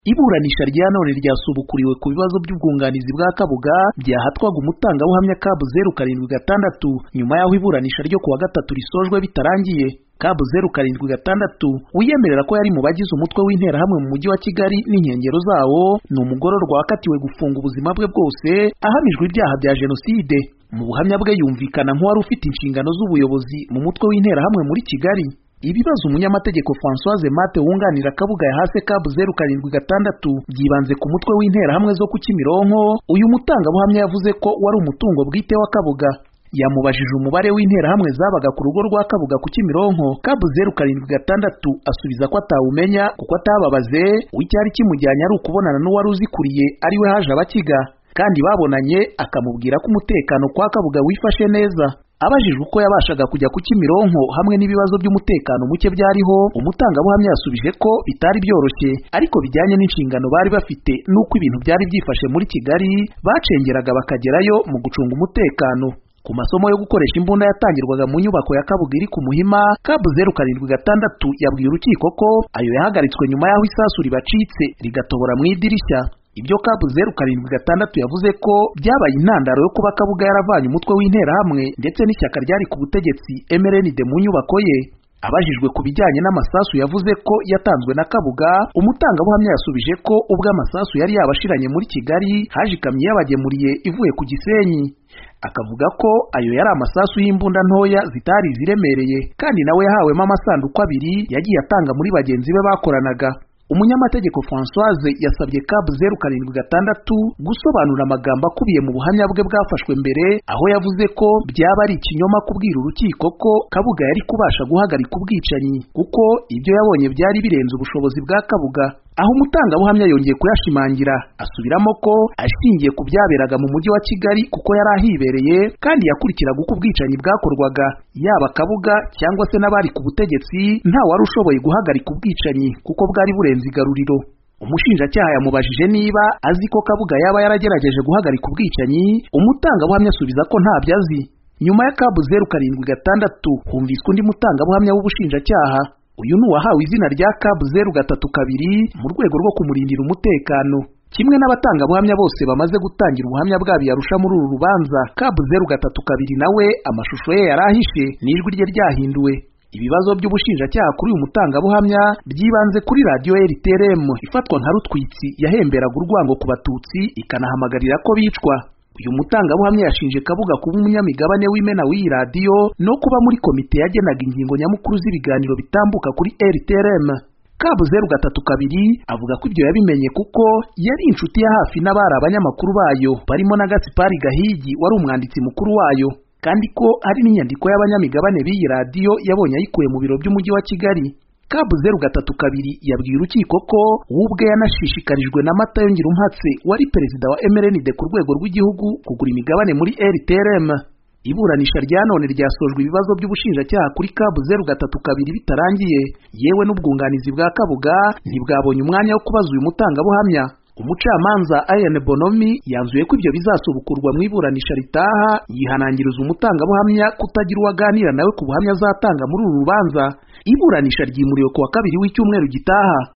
Iburanisha rya none ryasubukuriwe ku bibazo by'ubwunganizi bwa Kabuga byahatwaga umutangabuhamya Kabu 076 nyuma y'aho iburanisha ryo kuwa gatatu risojwe bitarangiye. Kabu 076 wiyemerera ko yari mu bagize umutwe w'interahamwe mu mujyi wa Kigali n'inkengero zawo, ni umugororwa wakatiwe gufunga ubuzima bwe bwose ahamijwe ibyaha bya jenoside. Mu buhamya bwe yumvikana nk'uwari ufite inshingano z'ubuyobozi mu mutwe w'interahamwe muri Kigali. Ibibazo umunyamategeko Françoise Mate wunganira Kabuga yahase Kabu 076 byibanze ku mutwe w'interahamwe zo ku Kimironko. Uyu mutangabuhamya yavuze ko wari umutungo bwite wa Kabuga. Yamubajije umubare w'interahamwe zabaga ku rugo rwa Kabuga ku Kimironko. Kabu 076 asubiza ko atawumenya kuko atababaze, icyari kimujyanye ari ukubonana n'uwari uzikuriye ari we Haje Abakiga, kandi babonanye akamubwira ko umutekano kwa Kabuga wifashe neza. Abajijwe uko yabashaga kujya ku Kimironko hamwe n'ibibazo by'umutekano muke byariho, umutangabuhamya yasubije ko bitari byoroshye ariko bijyanye n'inshingano bari bafite n'uko ibintu byari byifashe muri Kigali, bacengeraga bakagerayo mu gucunga umutekano. Ku masomo yo gukoresha imbunda yatangirwaga mu nyubako ya Kabuga iri ku Muhima, Kabu 076 yabwiye urukiko ko ayo yahagaritswe nyuma y'aho isasu ribacitse rigatobora mu idirishya. Ibyo Kabu 076 yavuze ko byabaye intandaro yo kuba Kabuga yaravanye umutwe w'interahamwe ndetse n'ishyaka ryari ku butegetsi MRND mu nyubako ye. Abajijwe ku bijyanye n'amasasu yavuze ko yatanzwe na Kabuga, umutangabuhamya yasubije ko ubwo amasasu yari yabashiranye muri Kigali, haje ikamyo yabagemuriye ivuye ku Gisenyi. Akavuga ko ayo yari amasasu y'imbunda ntoya zitari ziremereye, kandi nawe yahawemo amasanduku abiri yagiye atanga muri bagenzi be bakoranaga. Umunyamategeko Françoise yasabye Kabu 076 gusobanura amagambo akubiye mu buhamya bwe bwafashwe mbere, aho yavuze ko byaba ari ikinyoma kubwira urukiko ko Kabuga yari kubasha guhagarika ubwicanyi kuko ibyo yabonye byari birenze ubushobozi bwa Kabuga. Aho umutangabuhamya yongeye kuyashimangira, asubiramo ko ashingiye ku byaberaga mu mujyi wa Kigali kuko yari ahibereye kandi yakurikiraga uko ubwicanyi bwakorwaga, yaba Kabuga cyangwa se n'abari ku butegetsi nta wari ushoboye guhagarika ubwicanyi kuko bwari burenze igaruriro. Umushinjacyaha yamubajije niba azi ko Kabuga yaba yaragerageje guhagarika ubwicanyi, umutangabuhamya asubiza ko ntabyo azi. Nyuma ya Kabu 076 humviswe undi mutangabuhamya w'ubushinjacyaha. Uyu ni uwahawe izina rya Kabu 032 mu rwego rwo kumurindira umutekano. Kimwe n'abatangabuhamya bose bamaze gutangira ubuhamya bwabo yarusha muri uru rubanza, Kabu 032 nawe amashusho ye yarahishe n'ijwi rye ryahinduwe. Ibibazo by'ubushinjacyaha kuri uyu mutangabuhamya byibanze kuri radio RTRM ifatwa nka rutwitsi yahemberaga urwango ku Batutsi ikanahamagarira ko bicwa. Uyu mutangabuhamya yashinje Kabuga kuba umunyamigabane w'imena w'iyi radio no kuba muri komite yagenaga ingingo nyamukuru z'ibiganiro bitambuka kuri RTRM. Kabu 032 avuga ko ibyo yabimenye kuko yari inshuti ya hafi n'abari abanyamakuru bayo barimo na Gaspari Gahigi wari umwanditsi mukuru wayo, kandi ko hari n'inyandiko y'abanyamigabane b'iyi radio yabonye ayikuye mu biro by'umujyi wa Kigali. Kabu 032 yabwiye urukiko ko ubwe yanashishikarijwe na Matayo Ngirumpatse wari perezida wa MRND ku rwego rw'igihugu kugura imigabane muri RTRM. Iburanisha rya none ryasojwe ibibazo by'ubushinjacyaha kuri Kabu 032 bitarangiye, yewe n'ubwunganizi bwa Kabuga ntibwabonye umwanya wo kubaza uyu mutangabuhamya. Umucamanza Ayane Bonomi yanzuye ko ibyo bizasubukurwa mu iburanisha ritaha, yihanangiriza umutangabuhamya kutagira uwaganira nawe ku buhamya azatanga muri uru rubanza. Iburanisha ryimuriwe kuwa kabiri w'icyumweru gitaha.